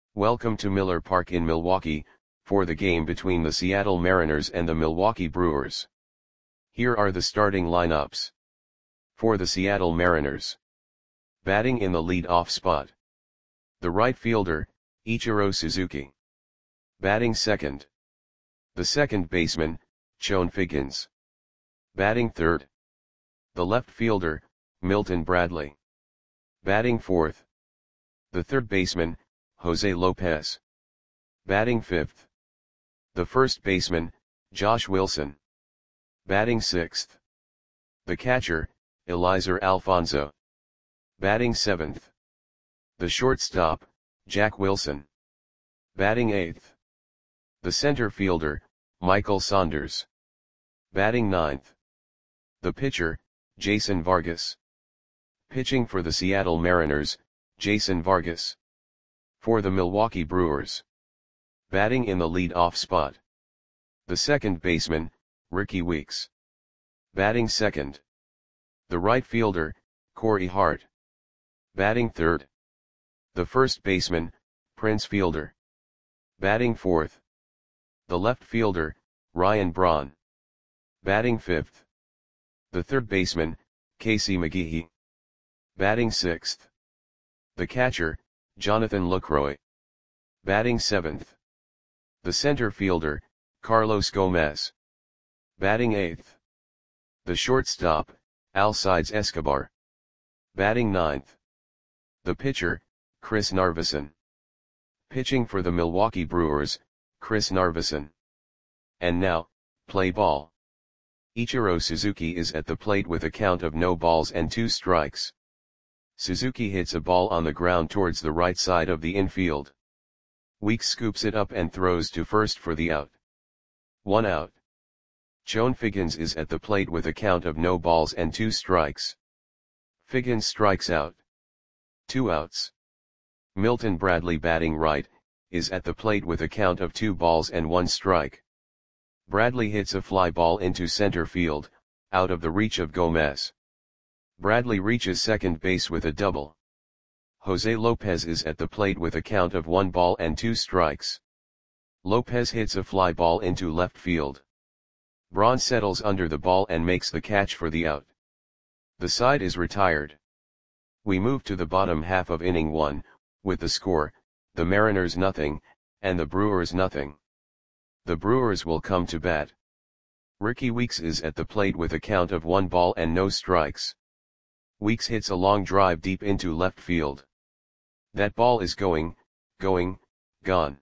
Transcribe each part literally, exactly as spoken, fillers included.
Welcome to Miller Park in Milwaukee, for the game between the Seattle Mariners and the Milwaukee Brewers. Here are the starting lineups. For the Seattle Mariners. Batting in the lead-off spot. The right fielder, Ichiro Suzuki. Batting second. The second baseman, Chone Figgins. Batting third. The left fielder, Milton Bradley. Batting fourth. The third baseman, Jose Lopez. Batting fifth. The first baseman, Josh Wilson. Batting sixth. The catcher, Eliezer Alfonzo. Batting seventh. The shortstop, Jack Wilson. Batting eighth. The center fielder, Michael Saunders. Batting ninth. The pitcher, Jason Vargas. Pitching for the Seattle Mariners, Jason Vargas. For the Milwaukee Brewers. Batting in the lead-off spot. The second baseman, Rickie Weeks. Batting second. The right fielder, Corey Hart. Batting third. The first baseman, Prince Fielder. Batting fourth. The left fielder, Ryan Braun. Batting fifth. The third baseman, Casey McGehee. Batting sixth. The catcher, Jonathan Lucroy. Batting seventh. The center fielder, Carlos Gomez. Batting eighth. The shortstop, Alcides Escobar. Batting ninth. The pitcher, Chris Narveson. Pitching for the Milwaukee Brewers, Chris Narveson. And now, play ball. Ichiro Suzuki is at the plate with a count of no balls and two strikes. Suzuki hits a ball on the ground towards the right side of the infield. Weeks scoops it up and throws to first for the out. One out. Chone Figgins is at the plate with a count of no balls and two strikes. Figgins strikes out. Two outs. Milton Bradley, batting right, is at the plate with a count of two balls and one strike. Bradley hits a fly ball into center field, out of the reach of Gomez. Bradley reaches second base with a double. Jose Lopez is at the plate with a count of one ball and two strikes. Lopez hits a fly ball into left field. Braun settles under the ball and makes the catch for the out. The side is retired. We move to the bottom half of inning one, with the score, the Mariners nothing, and the Brewers nothing. The Brewers will come to bat. Rickie Weeks is at the plate with a count of one ball and no strikes. Weeks hits a long drive deep into left field. That ball is going, going, gone.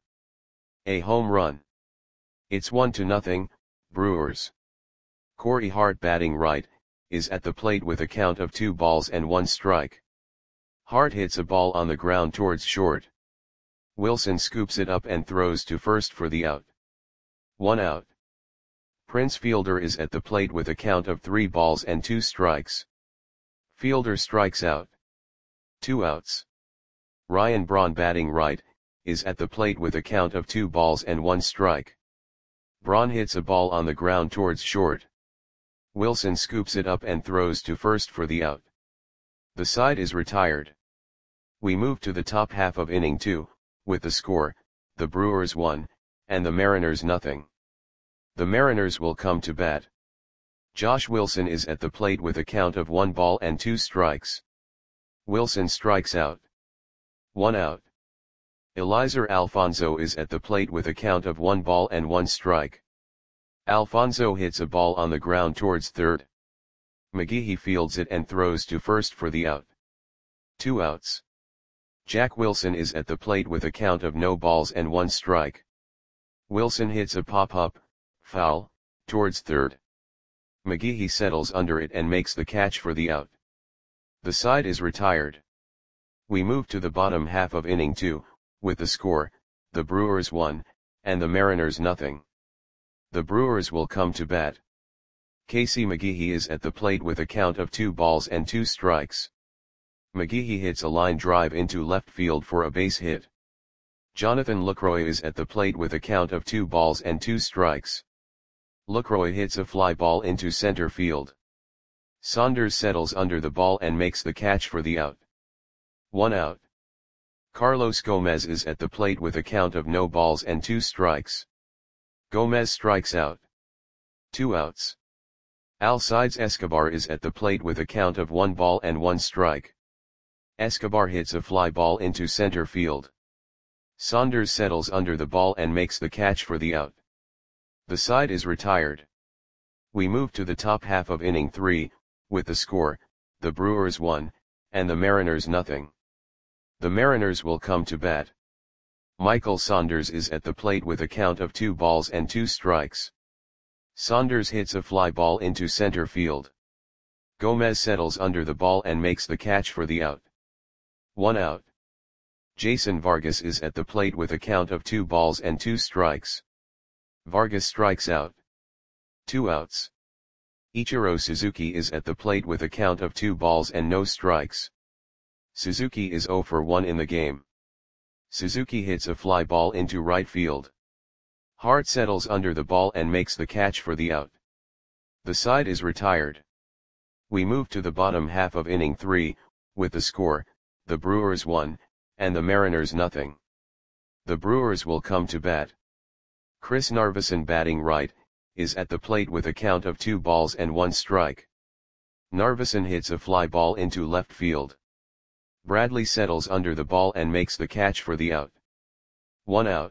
A home run. It's one to nothing, Brewers. Corey Hart, batting right, is at the plate with a count of two balls and one strike. Hart hits a ball on the ground towards short. Wilson scoops it up and throws to first for the out. One out. Prince Fielder is at the plate with a count of three balls and two strikes. Fielder strikes out. Two outs. Ryan Braun, batting right, is at the plate with a count of two balls and one strike. Braun hits a ball on the ground towards short. Wilson scoops it up and throws to first for the out. The side is retired. We move to the top half of inning two, with the score, the Brewers one, and the Mariners nothing. The Mariners will come to bat. Josh Wilson is at the plate with a count of one ball and two strikes. Wilson strikes out. One out. Eliezer Alfonzo is at the plate with a count of one ball and one strike. Alfonzo hits a ball on the ground towards third. McGehee fields it and throws to first for the out. Two outs. Jack Wilson is at the plate with a count of no balls and one strike. Wilson hits a pop-up, foul, towards third. McGehee settles under it and makes the catch for the out. The side is retired. We move to the bottom half of inning two, with the score, the Brewers one, and the Mariners nothing. The Brewers will come to bat. Casey McGehee is at the plate with a count of two balls and two strikes. McGehee hits a line drive into left field for a base hit. Jonathan Lucroy is at the plate with a count of two balls and two strikes. Lucroy hits a fly ball into center field. Saunders settles under the ball and makes the catch for the out. One out. Carlos Gomez is at the plate with a count of no balls and two strikes. Gomez strikes out. Two outs. Alcides Escobar is at the plate with a count of one ball and one strike. Escobar hits a fly ball into center field. Saunders settles under the ball and makes the catch for the out. The side is retired. We move to the top half of inning three, with the score, the Brewers one, and the Mariners nothing. The Mariners will come to bat. Michael Saunders is at the plate with a count of two balls and two strikes. Saunders hits a fly ball into center field. Gomez settles under the ball and makes the catch for the out. One out. Jason Vargas is at the plate with a count of two balls and two strikes. Vargas strikes out. Two outs. Ichiro Suzuki is at the plate with a count of two balls and no strikes. Suzuki is zero for one in the game. Suzuki hits a fly ball into right field. Hart settles under the ball and makes the catch for the out. The side is retired. We move to the bottom half of inning three, with the score, the Brewers one, and the Mariners nothing. The Brewers will come to bat. Chris Narveson, batting right, is at the plate with a count of two balls and one strike. Narveson hits a fly ball into left field. Bradley settles under the ball and makes the catch for the out. One out.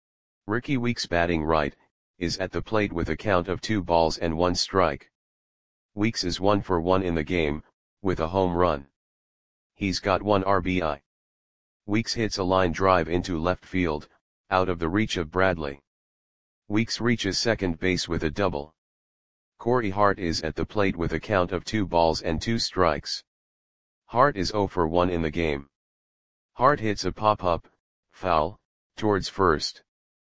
Ricky Weeks, batting right, is at the plate with a count of two balls and one strike. Weeks is one for one in the game, with a home run. He's got one R B I. Weeks hits a line drive into left field, out of the reach of Bradley. Weeks reaches second base with a double. Corey Hart is at the plate with a count of two balls and two strikes. Hart is zero for one in the game. Hart hits a pop-up, foul, towards first.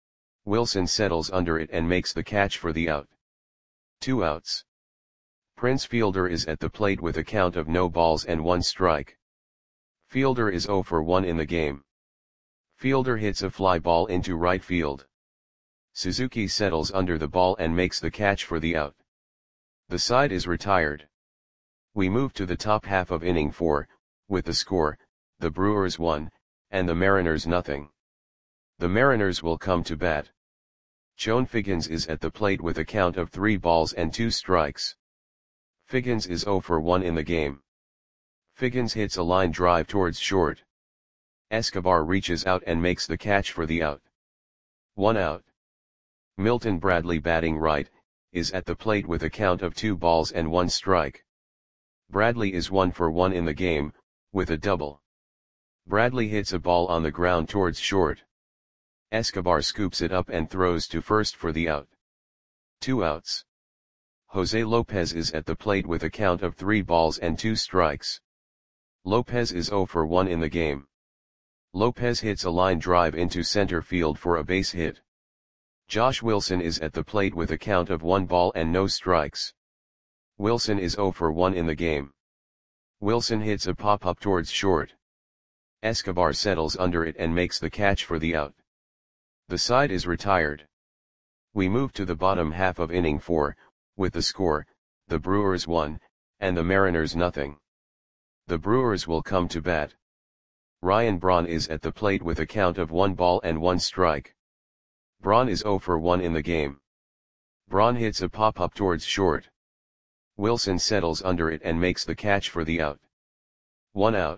Wilson settles under it and makes the catch for the out. Two outs. Prince Fielder is at the plate with a count of no balls and one strike. Fielder is zero for one in the game. Fielder hits a fly ball into right field. Suzuki settles under the ball and makes the catch for the out. The side is retired. We move to the top half of inning four, with the score, the Brewers one, and the Mariners nothing. The Mariners will come to bat. Chone Figgins is at the plate with a count of three balls and two strikes. Figgins is zero for one in the game. Figgins hits a line drive towards short. Escobar reaches out and makes the catch for the out. One out. Milton Bradley, batting right, is at the plate with a count of two balls and one strike. Bradley is one for one in the game, with a double. Bradley hits a ball on the ground towards short. Escobar scoops it up and throws to first for the out. Two outs. Jose Lopez is at the plate with a count of three balls and two strikes. Lopez is zero for one in the game. Lopez hits a line drive into center field for a base hit. Josh Wilson is at the plate with a count of one ball and no strikes. Wilson is zero for one in the game. Wilson hits a pop-up towards short. Escobar settles under it and makes the catch for the out. The side is retired. We move to the bottom half of inning four, with the score, the Brewers one, and the Mariners nothing. The Brewers will come to bat. Ryan Braun is at the plate with a count of one ball and one strike. Braun is zero for one in the game. Braun hits a pop-up towards short. Wilson settles under it and makes the catch for the out. One out.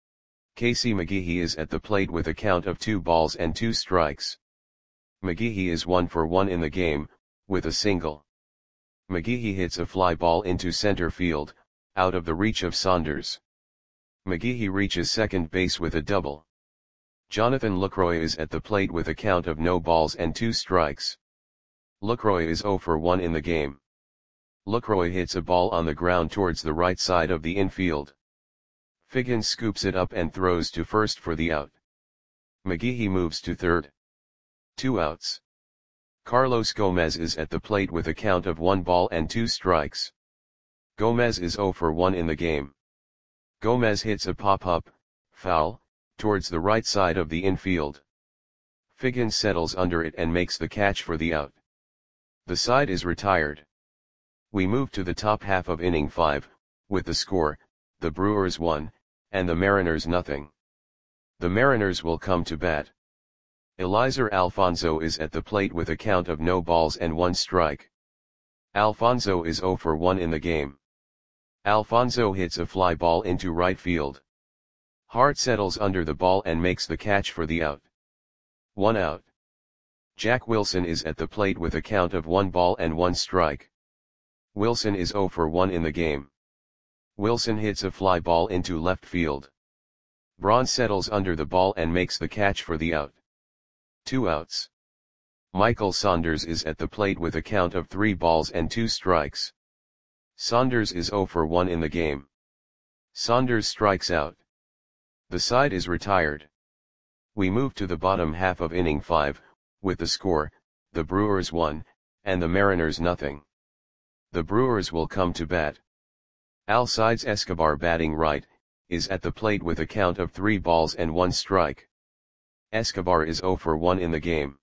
Casey McGehee is at the plate with a count of two balls and two strikes. McGehee is one for one in the game, with a single. McGehee hits a fly ball into center field, out of the reach of Saunders. McGehee reaches second base with a double. Jonathan Lucroy is at the plate with a count of no balls and two strikes. Lucroy is zero for one in the game. Lucroy hits a ball on the ground towards the right side of the infield. Figgins scoops it up and throws to first for the out. McGehee moves to third. Two outs. Carlos Gomez is at the plate with a count of one ball and two strikes. Gomez is zero for one in the game. Gomez hits a pop-up, foul, towards the right side of the infield. Figgins settles under it and makes the catch for the out. The side is retired. We move to the top half of inning five, with the score, the Brewers one, and the Mariners nothing. The Mariners will come to bat. Eliezer Alfonzo is at the plate with a count of no balls and one strike. Alfonzo is zero for one in the game. Alfonzo hits a fly ball into right field. Hart settles under the ball and makes the catch for the out. One out. Jack Wilson is at the plate with a count of one ball and one strike. Wilson is zero for one in the game. Wilson hits a fly ball into left field. Braun settles under the ball and makes the catch for the out. Two outs. Michael Saunders is at the plate with a count of three balls and two strikes. Saunders is zero for one in the game. Saunders strikes out. The side is retired. We move to the bottom half of inning five, with the score, the Brewers one, and the Mariners nothing. The Brewers will come to bat. Alcides Escobar, batting right, is at the plate with a count of three balls and one strike. Escobar is zero for one in the game.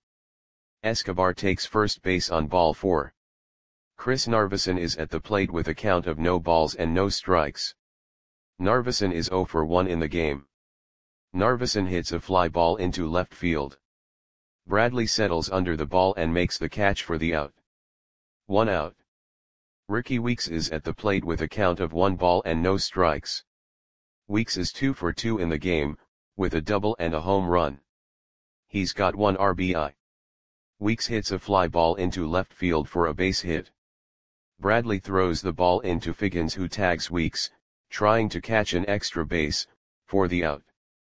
Escobar takes first base on ball four. Chris Narveson is at the plate with a count of no balls and no strikes. Narveson is zero for one in the game. Narveson hits a fly ball into left field. Bradley settles under the ball and makes the catch for the out. One out. Ricky Weeks is at the plate with a count of one ball and no strikes. Weeks is two for two in the game, with a double and a home run. He's got one R B I. Weeks hits a fly ball into left field for a base hit. Bradley throws the ball into Figgins, who tags Weeks, trying to catch an extra base, for the out.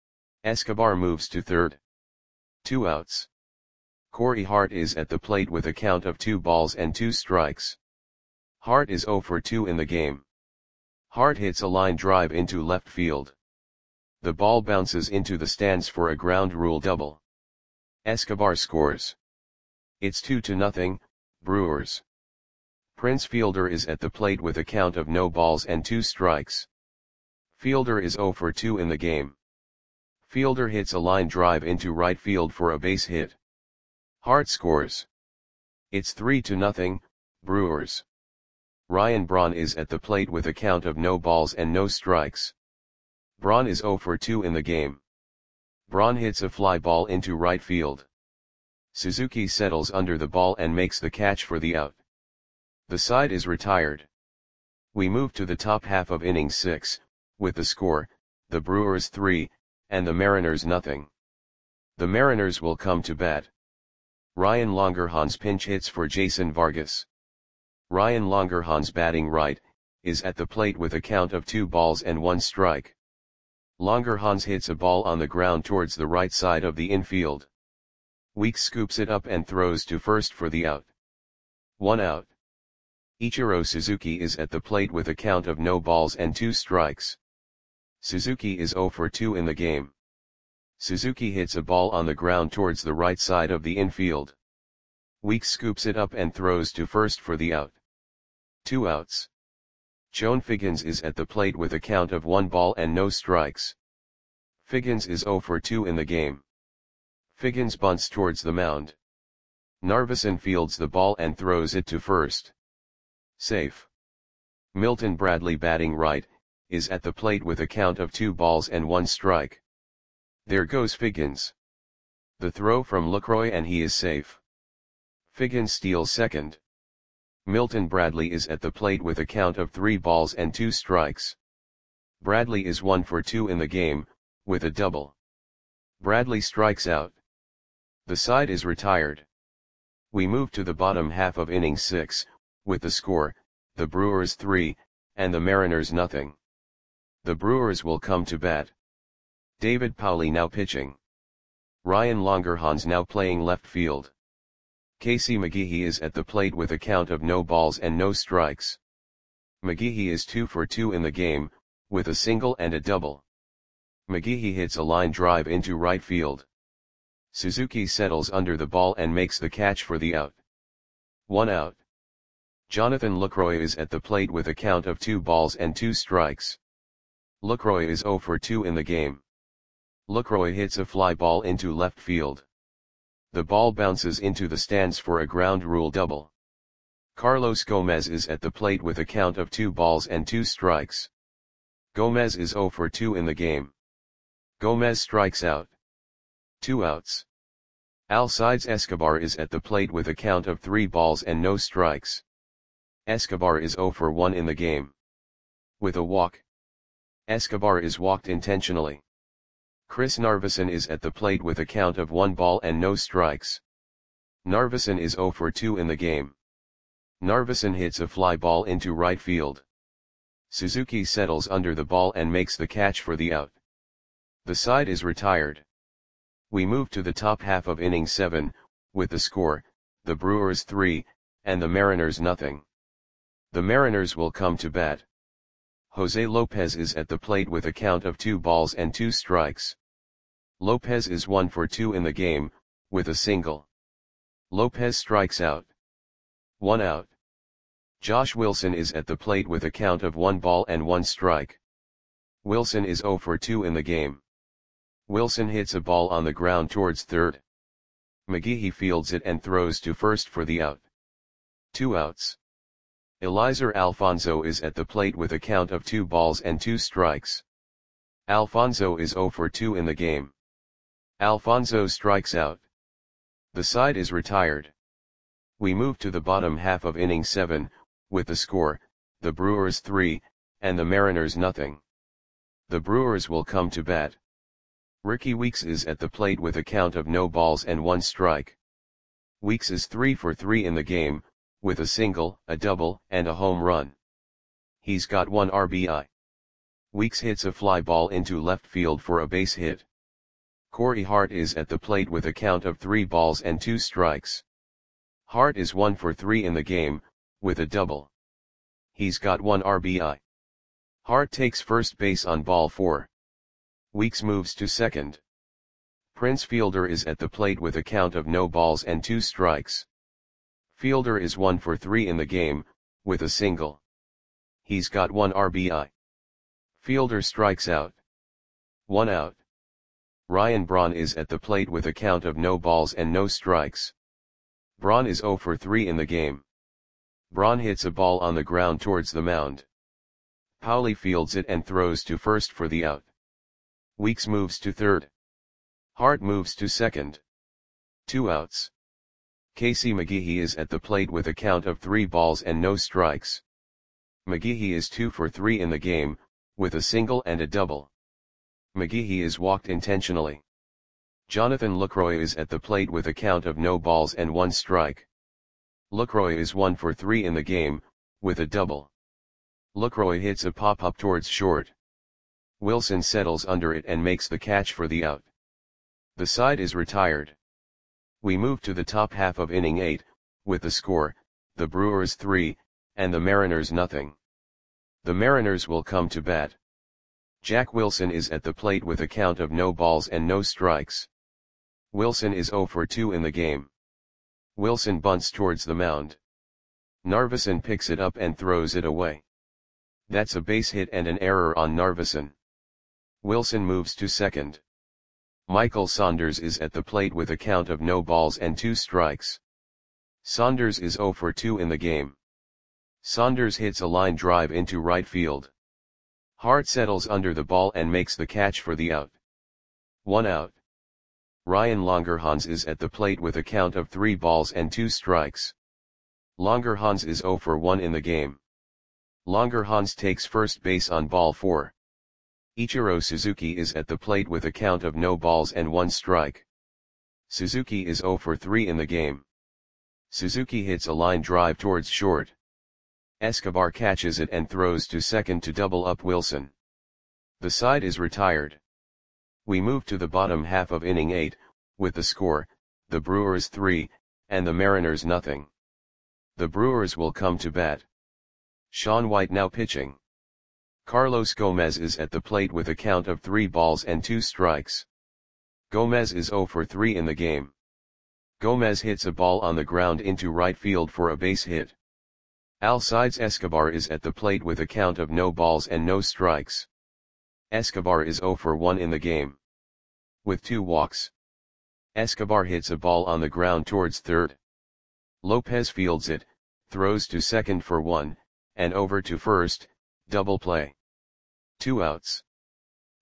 Escobar moves to third. Two outs. Corey Hart is at the plate with a count of two balls and two strikes. Hart is zero for two in the game. Hart hits a line drive into left field. The ball bounces into the stands for a ground rule double. Escobar scores. It's two to nothing, Brewers. Prince Fielder is at the plate with a count of no balls and two strikes. Fielder is zero for two in the game. Fielder hits a line drive into right field for a base hit. Hart scores. It's three to nothing, Brewers. Ryan Braun is at the plate with a count of no balls and no strikes. Braun is zero for two in the game. Braun hits a fly ball into right field. Suzuki settles under the ball and makes the catch for the out. The side is retired. We move to the top half of inning six, with the score, the Brewers three, and the Mariners nothing. The Mariners will come to bat. Ryan Longerhans pinch hits for Jason Vargas. Ryan Longerhans, batting right, is at the plate with a count of two balls and one strike. Longerhans hits a ball on the ground towards the right side of the infield. Weeks scoops it up and throws to first for the out. One out. Ichiro Suzuki is at the plate with a count of no balls and two strikes. Suzuki is zero for two in the game. Suzuki hits a ball on the ground towards the right side of the infield. Weeks scoops it up and throws to first for the out. Two outs. Joan Figgins is at the plate with a count of one ball and no strikes. Figgins is zero for two in the game. Figgins bunts towards the mound. Narveson fields the ball and throws it to first. Safe. Milton Bradley, batting right, is at the plate with a count of two balls and one strike. There goes Figgins. The throw from Lucroy and he is safe. Figgins steals second. Milton Bradley is at the plate with a count of three balls and two strikes. Bradley is one for two in the game, with a double. Bradley strikes out. The side is retired. We move to the bottom half of inning six, with the score, the Brewers three, and the Mariners nothing. The Brewers will come to bat. David Pauley now pitching. Ryan Longerhans now playing left field. Casey McGehee is at the plate with a count of no balls and no strikes. McGehee is two for two in the game, with a single and a double. McGehee hits a line drive into right field. Suzuki settles under the ball and makes the catch for the out. One out. Jonathan Lucroy is at the plate with a count of two balls and two strikes. Lucroy is zero for two in the game. Lucroy hits a fly ball into left field. The ball bounces into the stands for a ground rule double. Carlos Gomez is at the plate with a count of two balls and two strikes. Gomez is zero for two in the game. Gomez strikes out. Two outs. Alcides Escobar is at the plate with a count of three balls and no strikes. Escobar is zero for one in the game. With a walk. Escobar is walked intentionally. Chris Narveson is at the plate with a count of one ball and no strikes. Narveson is zero for two in the game. Narveson hits a fly ball into right field. Suzuki settles under the ball and makes the catch for the out. The side is retired. We move to the top half of inning seven, with the score, the Brewers three, and the Mariners nothing. The Mariners will come to bat. Jose Lopez is at the plate with a count of two balls and two strikes. Lopez is one for two in the game, with a single. Lopez strikes out. One out. Josh Wilson is at the plate with a count of one ball and one strike. Wilson is zero for two in the game. Wilson hits a ball on the ground towards third. McGehee fields it and throws to first for the out. Two outs. Eliezer Alfonzo is at the plate with a count of two balls and two strikes. Alfonzo is zero for two in the game. Alfonzo strikes out. The side is retired. We move to the bottom half of inning seven, with the score, the Brewers three, and the Mariners nothing. The Brewers will come to bat. Ricky Weeks is at the plate with a count of no balls and one strike. Weeks is three for three in the game, with a single, a double, and a home run. He's got one R B I. Weeks hits a fly ball into left field for a base hit. Corey Hart is at the plate with a count of three balls and two strikes. Hart is one for three in the game, with a double. He's got one R B I. Hart takes first base on ball four. Weeks moves to second. Prince Fielder is at the plate with a count of no balls and two strikes. Fielder is one for three in the game, with a single. He's got one R B I. Fielder strikes out. One out. Ryan Braun is at the plate with a count of no balls and no strikes. Braun is zero for three in the game. Braun hits a ball on the ground towards the mound. Pauley fields it and throws to first for the out. Weeks moves to third. Hart moves to second. Two outs. Casey McGehee is at the plate with a count of three balls and no strikes. McGehee is two for three in the game, with a single and a double. McGehee is walked intentionally. Jonathan Lucroy is at the plate with a count of no balls and one strike. Lucroy is one for three in the game, with a double. Lucroy hits a pop-up towards short. Wilson settles under it and makes the catch for the out. The side is retired. We move to the top half of inning eight, with the score, the Brewers three, and the Mariners nothing. The Mariners will come to bat. Jack Wilson is at the plate with a count of no balls and no strikes. Wilson is zero for two in the game. Wilson bunts towards the mound. Narveson picks it up and throws it away. That's a base hit and an error on Narveson. Wilson moves to second. Michael Saunders is at the plate with a count of no balls and two strikes. Saunders is zero for two in the game. Saunders hits a line drive into right field. Hart settles under the ball and makes the catch for the out. One out. Ryan Longerhans is at the plate with a count of three balls and two strikes. Longerhans is zero for one in the game. Longerhans takes first base on ball four. Ichiro Suzuki is at the plate with a count of no balls and one strike. Suzuki is zero for three in the game. Suzuki hits a line drive towards short. Escobar catches it and throws to second to double up Wilson. The side is retired. We move to the bottom half of inning eight, with the score, the Brewers three, and the Mariners nothing. The Brewers will come to bat. Sean White now pitching. Carlos Gomez is at the plate with a count of three balls and two strikes. Gomez is zero for three in the game. Gomez hits a ball on the ground into right field for a base hit. Alcides Escobar is at the plate with a count of no balls and no strikes. Escobar is zero for one in the game. With two walks. Escobar hits a ball on the ground towards third. Lopez fields it, throws to second for one, and over to first, double play. Two outs.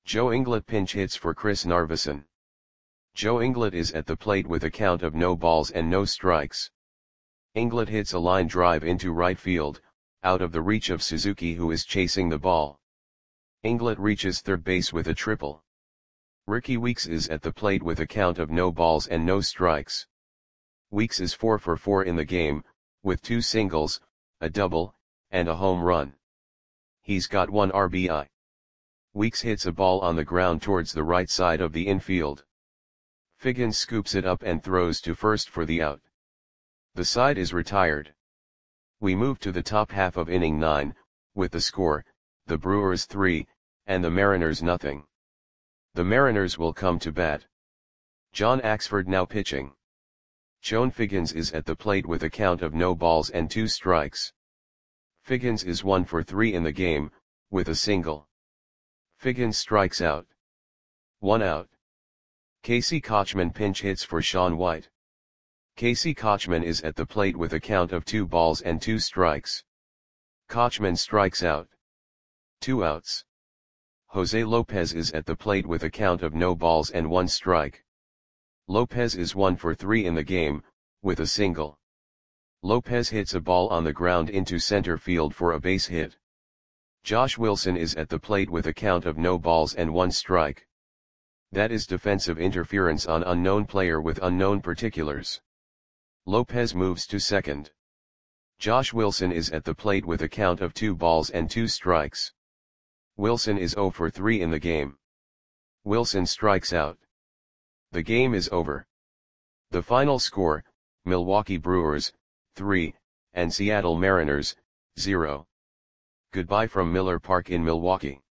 Joe Inglet pinch hits for Chris Narveson. Joe Inglet is at the plate with a count of no balls and no strikes. Inglet hits a line drive into right field, out of the reach of Suzuki, who is chasing the ball. Inglet reaches third base with a triple. Rickie Weeks is at the plate with a count of no balls and no strikes. Weeks is four for four in the game, with two singles, a double, and a home run. He's got one R B I. Weeks hits a ball on the ground towards the right side of the infield. Figgins scoops it up and throws to first for the out. The side is retired. We move to the top half of inning nine, with the score, the Brewers three, and the Mariners nothing. The Mariners will come to bat. John Axford now pitching. Chone Figgins is at the plate with a count of no balls and two strikes. Figgins is one for three in the game, with a single. Figgins strikes out. One out. Casey Kotchman pinch hits for Sean White. Casey Kotchman is at the plate with a count of two balls and two strikes. Kotchman strikes out. Two outs. Jose Lopez is at the plate with a count of no balls and one strike. Lopez is one for three in the game, with a single. Lopez hits a ball on the ground into center field for a base hit. Josh Wilson is at the plate with a count of no balls and one strike. That is defensive interference on unknown player with unknown particulars. Lopez moves to second. Josh Wilson is at the plate with a count of two balls and two strikes. Wilson is zero for three in the game. Wilson strikes out. The game is over. The final score, Milwaukee Brewers, three, and Seattle Mariners, zero. Goodbye from Miller Park in Milwaukee.